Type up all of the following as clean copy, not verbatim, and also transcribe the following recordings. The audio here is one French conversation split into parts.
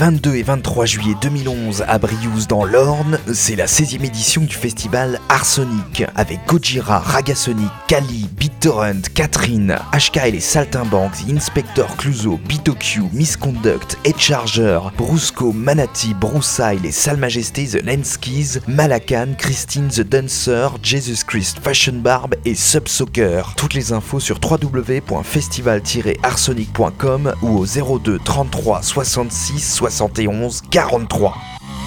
22 et 23 juillet 2011 à Briouze dans l'Orne, c'est la 16e édition du festival Arsonic avec Gojira, Ragasonic, Kali, BitTorrent, Catherine, HK et les Saltimbanques, Inspector Clouseau, BitOQ, Misconduct, Headcharger, Brusco, Manati, Broussailles, les Sales Majestés, The Lenskis, Malakan, Christine the Dancer, Jesus Christ Fashion Barb et Subsoccer. Toutes les infos sur www.festival-arsonic.com ou au 02 33 66 71 43.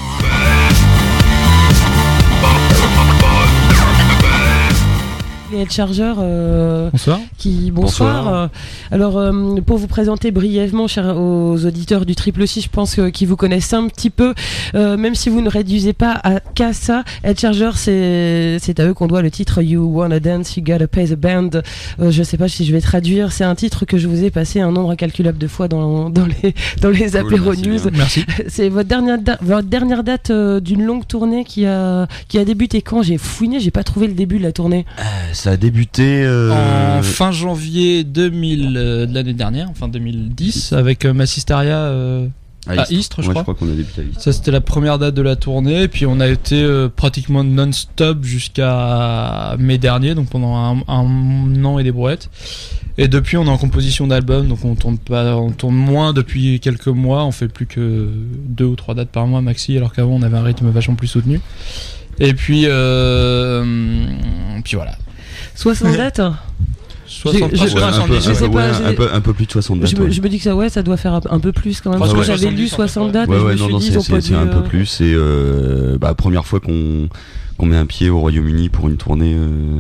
Les Headchargers bonsoir. Bonsoir. Alors, pour vous présenter brièvement, chers aux auditeurs du Triple 6, je pense qu'ils vous connaissent un petit peu, même si vous ne réduisez pas qu'à ça. Headchargers, c'est à eux qu'on doit le titre You Wanna Dance, You Gotta Pay the Band. Je sais pas si je vais traduire. C'est un titre que je vous ai passé un nombre incalculable de fois dans les apéro news. Merci. C'est votre dernière date d'une longue tournée qui a débuté quand? J'ai fouiné, j'ai pas trouvé le début de la tournée. Ça a débuté en fin janvier 2000 de l'année dernière, enfin 2010, avec Massisteria à Istres, je crois. Je crois qu'on a débuté à Istres. Ça, c'était la première date de la tournée, et puis on a été pratiquement non-stop jusqu'à mai dernier, donc pendant un an et des brouettes. Et depuis, on est en composition d'album, donc on tourne moins depuis quelques mois. On fait plus que 2 ou 3 dates par mois maxi, alors qu'avant on avait un rythme vachement plus soutenu. Et puis voilà. 60 dates. un peu plus de 60 dates. Je me dis que ça doit faire un peu plus quand même. Parce que j'avais lu 60 dates. C'est un peu plus. C'est première fois qu'on met un pied au Royaume-Uni pour une tournée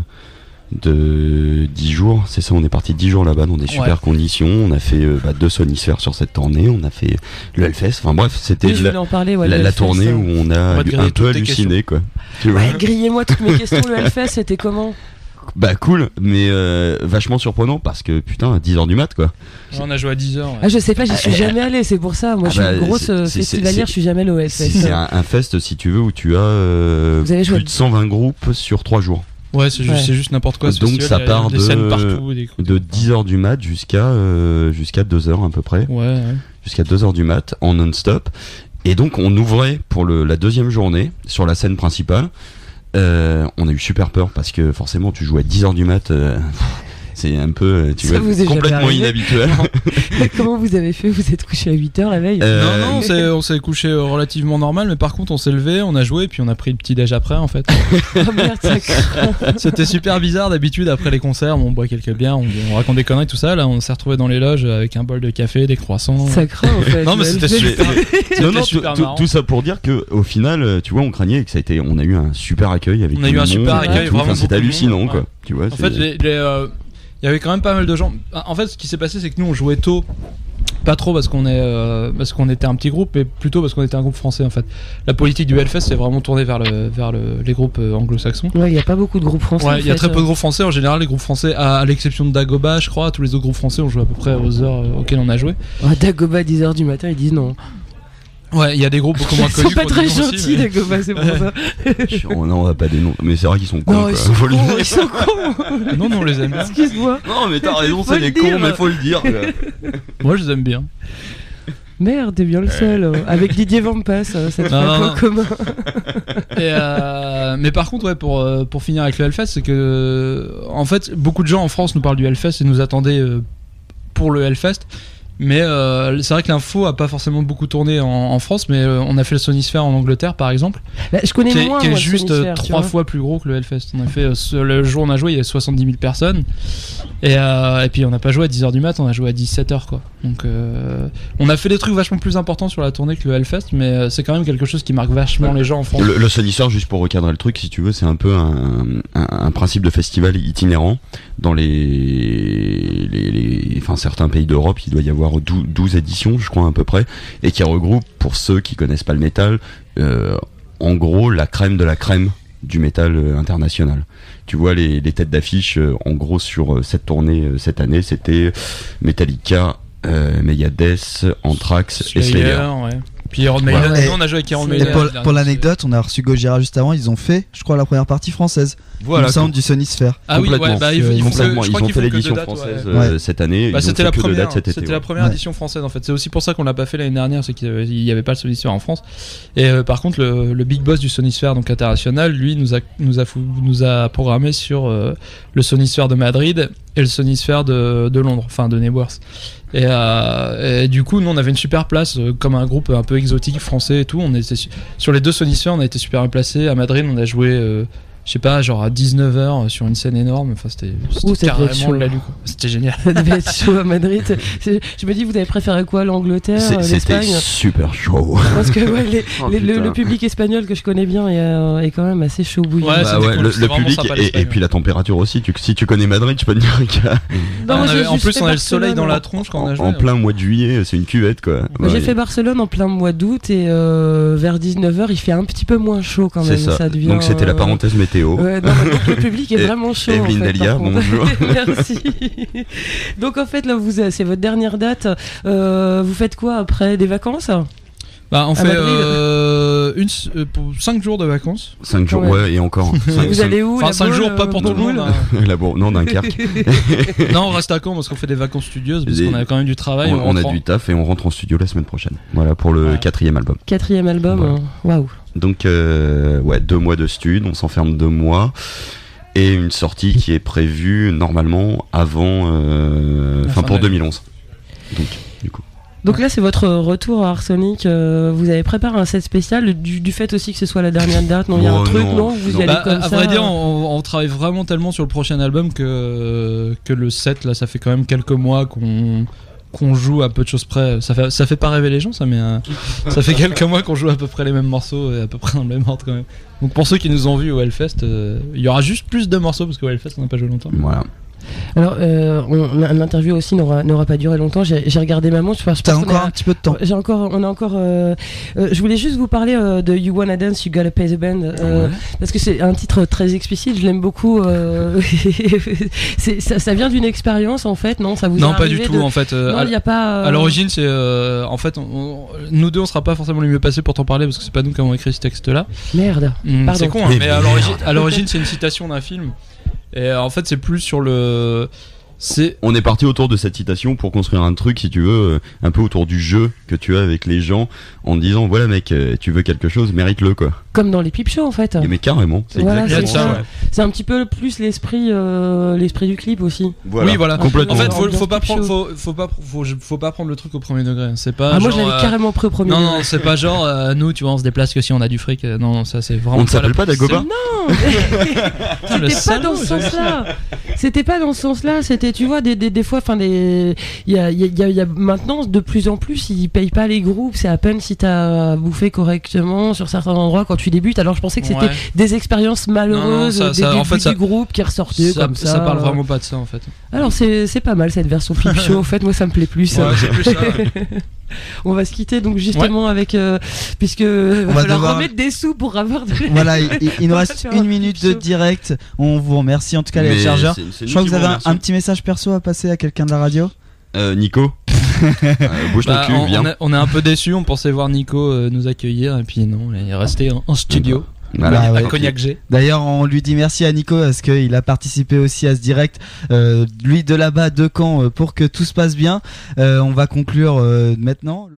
de 10 jours. C'est ça, on est parti 10 jours là-bas dans des super conditions. On a fait 2 sonisphères sur cette tournée. On a fait le Hellfest. Enfin bref, c'était la tournée où on a un peu halluciné, quoi. Grillez-moi toutes mes questions. Le Hellfest, c'était comment? Cool, mais vachement surprenant parce que putain, à 10h du mat, quoi. On a joué à 10h. Je sais pas, j'y suis jamais allé, c'est pour ça. Moi, je suis une grosse festivalière, je suis jamais allé au Hellfest. C'est un fest, si tu veux, où tu as plus de 120 groupes sur 3 jours. Ouais, c'est juste n'importe quoi. Donc ça part de 10h du mat jusqu'à 2h à peu près. Ouais. Jusqu'à 2h du mat en non-stop. Et donc on ouvrait pour la deuxième journée sur la scène principale. On a eu super peur parce que forcément tu joues à 10h du mat, c'est un peu complètement inhabituel. Comment vous avez fait? Vous êtes couché à 8h la veille? Non, on s'est couché relativement normal, mais par contre on s'est levé, on a joué, puis on a pris le petit déj après en fait. Oh merde, ça craint. C'était super bizarre. D'habitude après les concerts on boit quelques bières, on raconte des conneries, tout ça. Là on s'est retrouvé dans les loges avec un bol de café, des croissants. Ça craint en fait. Non mais c'était super. Tout ça pour dire que au final, tu vois, on craignait que on a eu un super accueil avec. On a eu un super accueil, vraiment. C'était hallucinant, quoi. Tu vois. En fait, il y avait quand même pas mal de gens. En fait, ce qui s'est passé, c'est que nous on jouait tôt. Pas trop parce qu'on était un petit groupe, mais plutôt parce qu'on était un groupe français en fait. La politique du Hellfest c'est vraiment tournée vers les groupes anglo-saxons. Ouais, il y a pas beaucoup de groupes français. Ouais, il y a très peu de groupes français en général. Les groupes français, à l'exception de Dagoba, je crois, tous les autres groupes français on joue à peu près aux heures auxquelles on a joué. Dagoba 10h du matin, ils disent non. Ouais, il y a des groupes beaucoup moins connus. Ils sont pas très gentils, Dagoba, c'est pour ça. Non, on va pas des noms, mais c'est vrai qu'ils sont cons. Non, ils sont cons. Non, on les aime bien. Excuse-moi. Non, mais t'as raison, c'est des cons, mais faut le dire. Moi, je les aime bien. Merde, t'es bien le seul. Avec Didier Vampas, ça te fait un point commun. Mais par contre, ouais, pour finir avec le Hellfest, c'est que en fait, beaucoup de gens en France nous parlent du Hellfest et nous attendaient pour le Hellfest. Mais c'est vrai que l'info a pas forcément beaucoup tourné en France, mais on a fait le Sonisphère en Angleterre par exemple. Je connais moins, qui est juste 3 fois plus gros que le Hellfest. On a fait le jour où on a joué, il y a 70 000 personnes. Et puis on n'a pas joué à 10h du mat, on a joué à 17h quoi. Donc on a fait des trucs vachement plus importants sur la tournée que le Hellfest, mais c'est quand même quelque chose qui marque vachement les gens en France. Le Sonisphère, juste pour recadrer le truc, si tu veux, c'est un peu un principe de festival itinérant dans certains pays d'Europe. Il doit y avoir 12 éditions, je crois, à peu près, et qui regroupe, pour ceux qui connaissent pas le métal, en gros la crème de la crème du métal international. Tu vois, les têtes d'affiche, en gros, sur cette tournée cette année, c'était Metallica, Megadeth, Anthrax et Slayer. Ouais. Puis Iron Maiden, Ouais. nous on a joué avec Iron Et Maiden. pour l'anecdote, on a reçu Gojira juste avant. Ils ont fait, je crois, la première partie française. Voilà, Il me semble du Sony Sphere. Ah oui, ouais, bah, il faut complètement. que, je Ils crois ont qu'il fait faut que l'édition deux dates, française ouais. cette année. Bah, ils ont c'était fait que deux première, dates cet été. c'était la première Ouais. édition française en fait. C'est aussi pour ça qu'on l'a pas fait l'année dernière, c'est qu'il y avait pas le Sony Sphere en France. Et par contre, le big boss du Sony Sphere, donc international, lui nous a programmé sur le Sony Sphere de Madrid et le Sony Sphere de Londres, enfin de Nebworth. Et du coup, nous on avait une super place comme un groupe un peu exotique français et tout. On était sur les deux Sony Sphere, on a été super bien placés. À Madrid, on a joué. Je sais pas, genre à 19h sur une scène énorme. Enfin, c'était ça devait être carrément chaud. de la lutte, quoi. C'était génial. Ça devait être chaud à Madrid. Je me dis, vous avez préféré quoi, l'Angleterre, C'était l'Espagne? super chaud. Parce que ouais, Oh, le putain. public espagnol que je connais bien est quand même assez chaud bouillant. Ouais, Bah c'était ouais, cool, c'était le vraiment public sympa, et l'Espagne. puis la température aussi. Si tu connais Madrid, je peux te dire qu'il y a Non, moi, j'ai en juste plus, fait on a le soleil dans la Barcelone. tronche quand on a joué. en plein mois de juillet, c'est une cuvette quoi. Moi, j'ai Ouais. fait Barcelone en plein mois d'août et vers 19h, il fait un petit peu moins chaud quand même. C'est ça. devient, Donc c'était la parenthèse météo. Ouais, non, mais donc le public est Et- vraiment chaud. Evelyne en fait, Delia, par contre. bonjour. Merci. Donc en fait, là, c'est votre dernière date. Vous faites quoi après des vacances? Bah, on À fait Madrid. 5 jours de vacances. 5 jours, Ouais. ouais, et encore. Vous allez où? Enfin, La 5 Baule, jours, pas pour tout le monde. hein. Non, Dunkerque. Non, on reste à Caen parce qu'on fait des vacances studieuses parce Et- qu'on a quand même du travail. On a rentre du taf et on rentre en studio la semaine prochaine. Voilà pour le Ouais. 4e album. 4e album. Voilà. Waouh. Donc, ouais, 2 mois de stud, on s'enferme 2 mois. Et une sortie qui est prévue normalement avant. Enfin, fin pour de l'année. 2011. Donc, du coup. Donc là, c'est votre retour à Arsonic. Vous avez préparé un set spécial du fait aussi que ce soit la dernière date. Non, il y a un Oh, truc, non. non, vous y Non. allez Bah, comme à ça. vrai dire, on travaille vraiment tellement sur le prochain album que le set, là, ça fait quand même quelques mois qu'on joue à peu de choses près. Ça fait pas rêver les gens, ça, mais ça fait quelques mois qu'on joue à peu près les mêmes morceaux et à peu près dans le même ordre quand même. Donc pour ceux qui nous ont vus au Hellfest, il y aura juste plus de morceaux parce qu'au Hellfest on n'a pas joué longtemps. Voilà. Alors, l'interview aussi n'aura pas duré longtemps. J'ai regardé ma montre. Je T'as pense qu'on encore a- un petit peu de temps. on a encore. Je voulais juste vous parler de You Wanna Dance, You Gotta Pay the Band, parce que c'est un titre très explicite. Je l'aime beaucoup. Ça vient d'une expérience en fait, non? Ça vous est Non, pas arrivé du tout de- en fait. Non, il y a pas. À l'origine, c'est en fait, nous deux, on sera pas forcément les mieux passés pour t'en parler parce que c'est pas nous qui avons écrit ce texte-là. Merde. Pardon. C'est con, hein, Mais mais merde. à l'origine, c'est une citation d'un film. Et en fait, c'est plus sur le. On est parti autour de cette citation pour construire un truc, si tu veux, un peu autour du jeu que tu as avec les gens, en te disant voilà mec, tu veux quelque chose, mérite-le quoi. Comme dans les Peep Show en fait. Mais carrément, c'est Voilà, Il y a de exactement ça, ça. ouais. C'est un petit peu plus l'esprit du clip aussi. Oui, voilà. Complètement. En fait, faut Ambiance pas Peep prendre, Show. faut pas prendre le truc au premier degré. C'est pas. Ah, moi, je genre, l'avais carrément pris au premier. Non, degré. non, c'est pas genre nous, tu vois, on se déplace que si on a du fric. Non, ça c'est vraiment. On ne s'appelle pas Dagoba. Non, Le c'était pas salaud, dans ce j'avais sens-là. C'était pas dans ce sens-là. C'était, tu vois, des fois, enfin, il y a maintenant de plus en plus, ils payent pas les groupes. C'est à peine si t'as bouffé correctement sur certains endroits quand tu débutes. Alors, je pensais que c'était Ouais. des expériences malheureuses Non, non, des ça, en débuts fait, ça- du groupe qui ressortaient comme ça. Ça parle vraiment pas de ça en fait. Alors, c'est pas mal cette version Peep Show. En fait, moi, ça me plaît plus. Ouais, c'est plus ça. On va se quitter donc justement avec puisque va va falloir devoir- remettre des sous pour avoir de... Voilà, il nous reste Faire une un minute Peep de Show. direct. On vous remercie en tout cas les Mais chargeurs. c'est Je crois que vous avez un remercions. petit message perso à passer à quelqu'un de la radio. Nico, bouge ton Bah, cul, viens. on est un peu déçus. On pensait voir Nico nous accueillir et puis non, il est resté en studio. Voilà. Bah ouais. À Cognac G. D'ailleurs, on lui dit merci à Nico parce qu'il a participé aussi à ce direct. Lui de là-bas de Caen pour que tout se passe bien. On va conclure maintenant.